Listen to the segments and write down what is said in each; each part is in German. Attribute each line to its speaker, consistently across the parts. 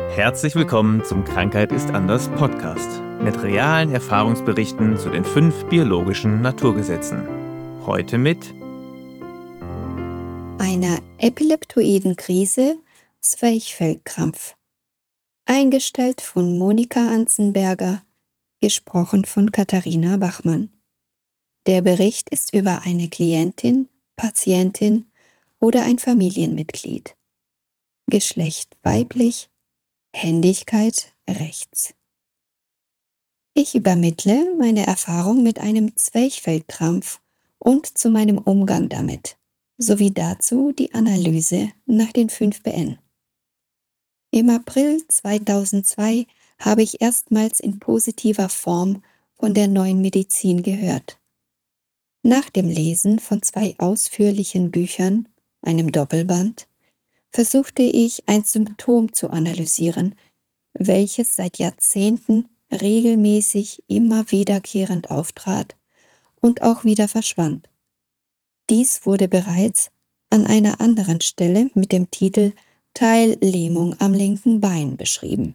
Speaker 1: Herzlich willkommen zum Krankheit ist anders Podcast mit realen Erfahrungsberichten zu den 5 biologischen Naturgesetzen. Heute mit
Speaker 2: einer epileptoiden Krise, Zwerchfellkrampf. Eingestellt von Monika Anzenberger, gesprochen von Katharina Bachmann. Der Bericht ist über eine Klientin, Patientin oder ein Familienmitglied. Geschlecht weiblich, Händigkeit rechts. Ich übermittle meine Erfahrung mit einem Zwerchfellkrampf und zu meinem Umgang damit, sowie dazu die Analyse nach den 5 BN. Im April 2002 habe ich erstmals in positiver Form von der neuen Medizin gehört. Nach dem Lesen von 2 ausführlichen Büchern, einem Doppelband, versuchte ich ein Symptom zu analysieren, welches seit Jahrzehnten regelmäßig immer wiederkehrend auftrat und auch wieder verschwand. Dies wurde bereits an einer anderen Stelle mit dem Titel Teillähmung am linken Bein beschrieben.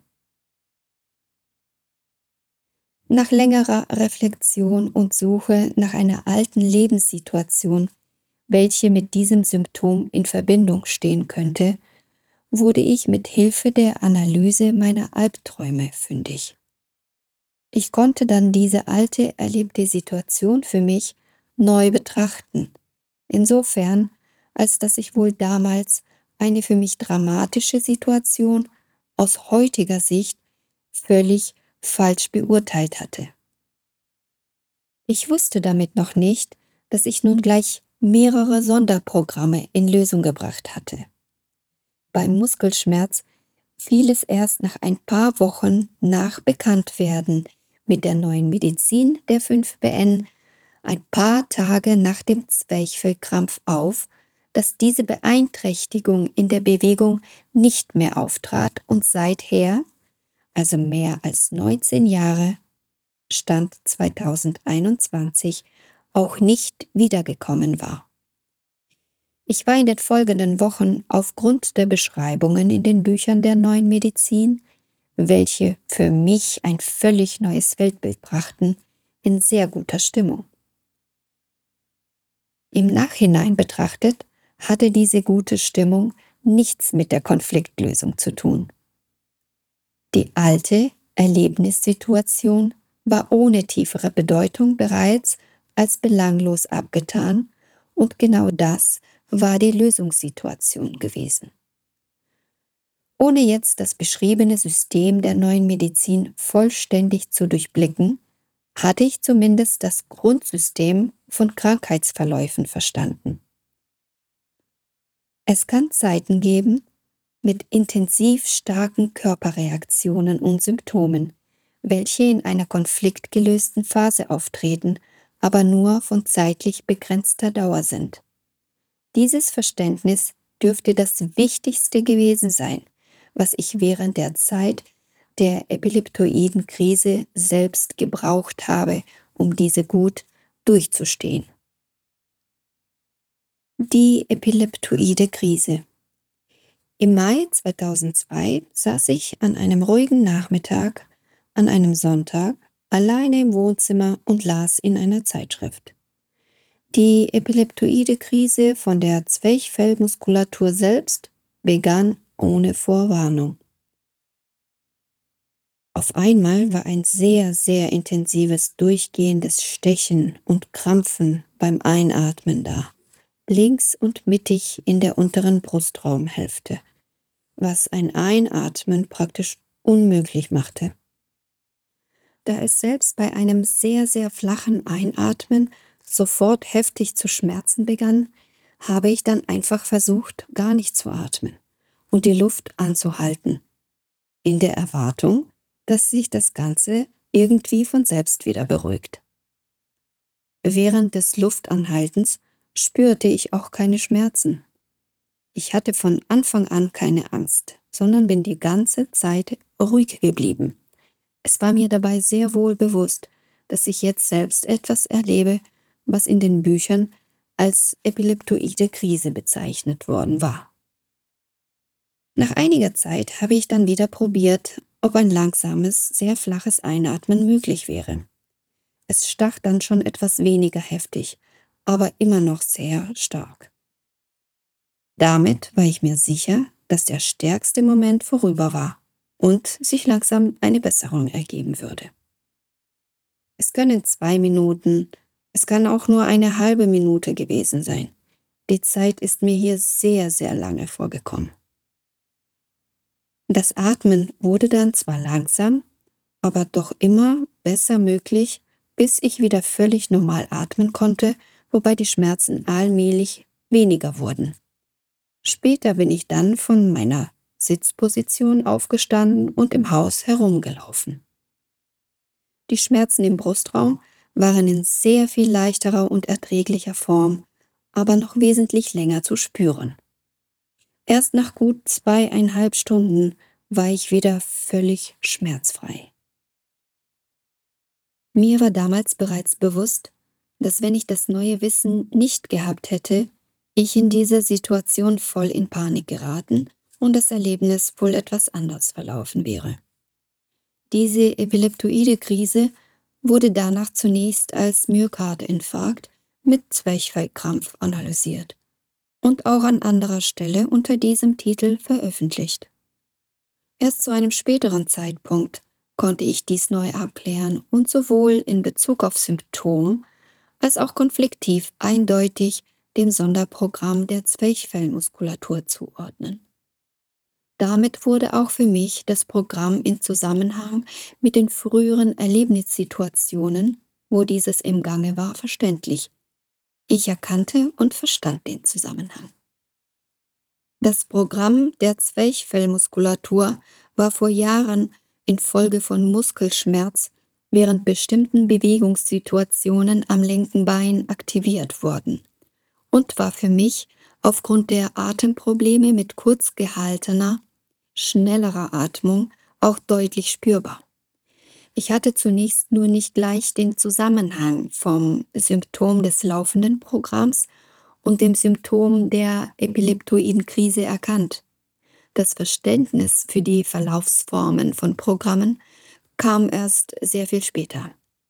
Speaker 2: Nach längerer Reflexion und Suche nach einer alten Lebenssituation, welche mit diesem Symptom in Verbindung stehen könnte, wurde ich mit Hilfe der Analyse meiner Albträume fündig. Ich konnte dann diese alte erlebte Situation für mich neu betrachten, insofern, als dass ich wohl damals eine für mich dramatische Situation aus heutiger Sicht völlig falsch beurteilt hatte. Ich wusste damit noch nicht, dass ich nun gleich mehrere Sonderprogramme in Lösung gebracht hatte. Beim Muskelschmerz fiel es erst nach ein paar Wochen nach Bekanntwerden mit der neuen Medizin der 5 BN ein paar Tage nach dem Zwerchfellkrampf auf, dass diese Beeinträchtigung in der Bewegung nicht mehr auftrat und seither, also mehr als 19 Jahre, Stand 2021, auch nicht wiedergekommen war. Ich war in den folgenden Wochen aufgrund der Beschreibungen in den Büchern der neuen Medizin, welche für mich ein völlig neues Weltbild brachten, in sehr guter Stimmung. Im Nachhinein betrachtet hatte diese gute Stimmung nichts mit der Konfliktlösung zu tun. Die alte Erlebnissituation war ohne tiefere Bedeutung bereits als belanglos abgetan und genau das war die Lösungssituation gewesen. Ohne jetzt das beschriebene System der neuen Medizin vollständig zu durchblicken, hatte ich zumindest das Grundsystem von Krankheitsverläufen verstanden. Es kann Zeiten geben mit intensiv starken Körperreaktionen und Symptomen, welche in einer konfliktgelösten Phase auftreten, aber nur von zeitlich begrenzter Dauer sind. Dieses Verständnis dürfte das Wichtigste gewesen sein, was ich während der Zeit der epileptoiden Krise selbst gebraucht habe, um diese gut durchzustehen. Die epileptoide Krise. Im Mai 2002 saß ich an einem ruhigen Nachmittag, an einem Sonntag, alleine im Wohnzimmer und las in einer Zeitschrift. Die epileptoide Krise von der Zwerchfellmuskulatur selbst begann ohne Vorwarnung. Auf einmal war ein sehr, sehr intensives, durchgehendes Stechen und Krampfen beim Einatmen da, links und mittig in der unteren Brustraumhälfte, was ein Einatmen praktisch unmöglich machte. Da es selbst bei einem sehr, sehr flachen Einatmen sofort heftig zu schmerzen begann, habe ich dann einfach versucht, gar nicht zu atmen und die Luft anzuhalten, in der Erwartung, dass sich das Ganze irgendwie von selbst wieder beruhigt. Während des Luftanhaltens spürte ich auch keine Schmerzen. Ich hatte von Anfang an keine Angst, sondern bin die ganze Zeit ruhig geblieben. Es war mir dabei sehr wohl bewusst, dass ich jetzt selbst etwas erlebe, was in den Büchern als epileptoide Krise bezeichnet worden war. Nach einiger Zeit habe ich dann wieder probiert, ob ein langsames, sehr flaches Einatmen möglich wäre. Es stach dann schon etwas weniger heftig, aber immer noch sehr stark. Damit war ich mir sicher, dass der stärkste Moment vorüber war und sich langsam eine Besserung ergeben würde. Es können 2 Minuten, es kann auch nur eine halbe Minute gewesen sein. Die Zeit ist mir hier sehr, sehr lange vorgekommen. Das Atmen wurde dann zwar langsam, aber doch immer besser möglich, bis ich wieder völlig normal atmen konnte, wobei die Schmerzen allmählich weniger wurden. Später bin ich dann von meiner Sitzposition aufgestanden und im Haus herumgelaufen. Die Schmerzen im Brustraum waren in sehr viel leichterer und erträglicher Form, aber noch wesentlich länger zu spüren. Erst nach gut 2,5 Stunden war ich wieder völlig schmerzfrei. Mir war damals bereits bewusst, dass wenn ich das neue Wissen nicht gehabt hätte, ich in dieser Situation voll in Panik geraten und das Erlebnis wohl etwas anders verlaufen wäre. Diese epileptoide Krise wurde danach zunächst als Myokardinfarkt mit Zwerchfellkrampf analysiert und auch an anderer Stelle unter diesem Titel veröffentlicht. Erst zu einem späteren Zeitpunkt konnte ich dies neu abklären und sowohl in Bezug auf Symptom als auch konfliktiv eindeutig dem Sonderprogramm der Zwerchfellmuskulatur zuordnen. Damit wurde auch für mich das Programm in Zusammenhang mit den früheren Erlebnissituationen, wo dieses im Gange war, verständlich. Ich erkannte und verstand den Zusammenhang. Das Programm der Zwerchfellmuskulatur war vor Jahren infolge von Muskelschmerz während bestimmten Bewegungssituationen am linken Bein aktiviert worden und war für mich aufgrund der Atemprobleme mit kurz gehaltener, schnellerer Atmung auch deutlich spürbar. Ich hatte zunächst nur nicht gleich den Zusammenhang vom Symptom des laufenden Programms und dem Symptom der epileptoiden Krise erkannt. Das Verständnis für die Verlaufsformen von Programmen kam erst sehr viel später.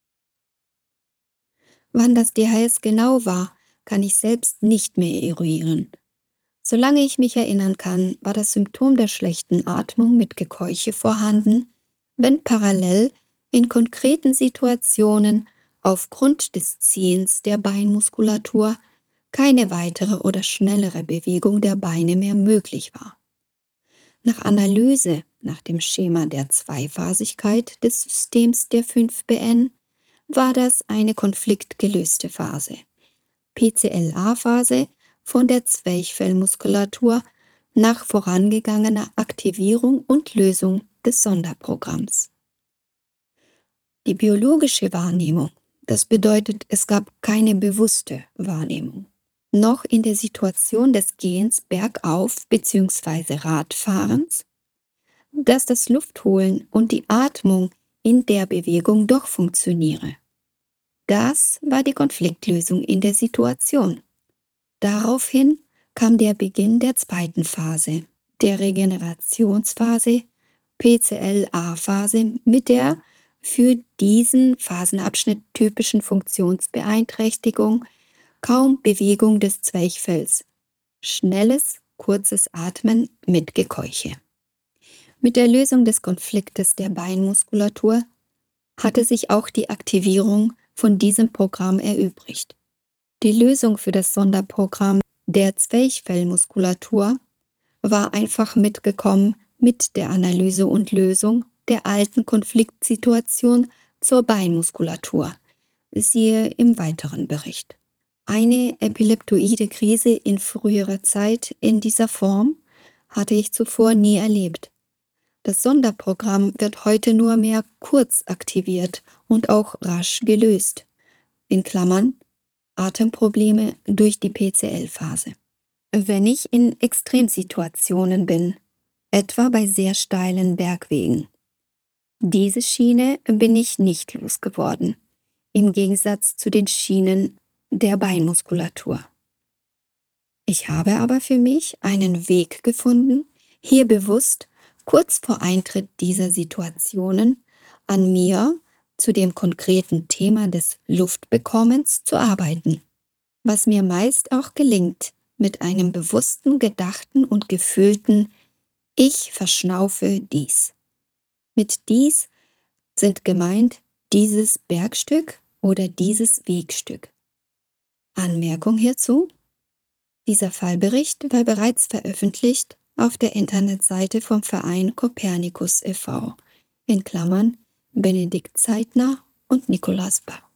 Speaker 2: Wann das DHS genau war, kann ich selbst nicht mehr eruieren. Solange ich mich erinnern kann, war das Symptom der schlechten Atmung mit Gekeuche vorhanden, wenn parallel in konkreten Situationen aufgrund des Ziehens der Beinmuskulatur keine weitere oder schnellere Bewegung der Beine mehr möglich war. Nach Analyse nach dem Schema der Zweiphasigkeit des Systems der 5BN war das eine konfliktgelöste Phase. PCLA-Phase von der Zwerchfellmuskulatur nach vorangegangener Aktivierung und Lösung des Sonderprogramms. Die biologische Wahrnehmung, das bedeutet, es gab keine bewusste Wahrnehmung. Noch in der Situation des Gehens bergauf bzw. Radfahrens, dass das Luftholen und die Atmung in der Bewegung doch funktioniere. Das war die Konfliktlösung in der Situation. Daraufhin kam der Beginn der zweiten Phase, der Regenerationsphase, PCLA-Phase, mit der für diesen Phasenabschnitt typischen Funktionsbeeinträchtigung kaum Bewegung des Zwerchfells, schnelles, kurzes Atmen mit Gekeuche. Mit der Lösung des Konfliktes der Beinmuskulatur hatte sich auch die Aktivierung von diesem Programm erübrigt. Die Lösung für das Sonderprogramm der Zwerchfellmuskulatur war einfach mitgekommen mit der Analyse und Lösung der alten Konfliktsituation zur Beinmuskulatur. Siehe im weiteren Bericht. Eine epileptoide Krise in früherer Zeit in dieser Form hatte ich zuvor nie erlebt. Das Sonderprogramm wird heute nur mehr kurz aktiviert und auch rasch gelöst. In Klammern Atemprobleme durch die PCL-Phase. Wenn ich in Extremsituationen bin, etwa bei sehr steilen Bergwegen. Diese Schiene bin ich nicht losgeworden, im Gegensatz zu den Schienen der Beinmuskulatur. Ich habe aber für mich einen Weg gefunden, Hier bewusst, kurz vor Eintritt dieser Situationen, an mir zu dem konkreten Thema des Luftbekommens zu arbeiten, was mir meist auch gelingt, mit einem bewussten, gedachten und gefühlten Ich verschnaufe dies. Mit dies sind gemeint dieses Bergstück oder dieses Wegstück. Anmerkung hierzu: Dieser Fallbericht war bereits veröffentlicht auf der Internetseite vom Verein Copernicus e.V. (Benedikt Zeitner und Nikolaus Bach).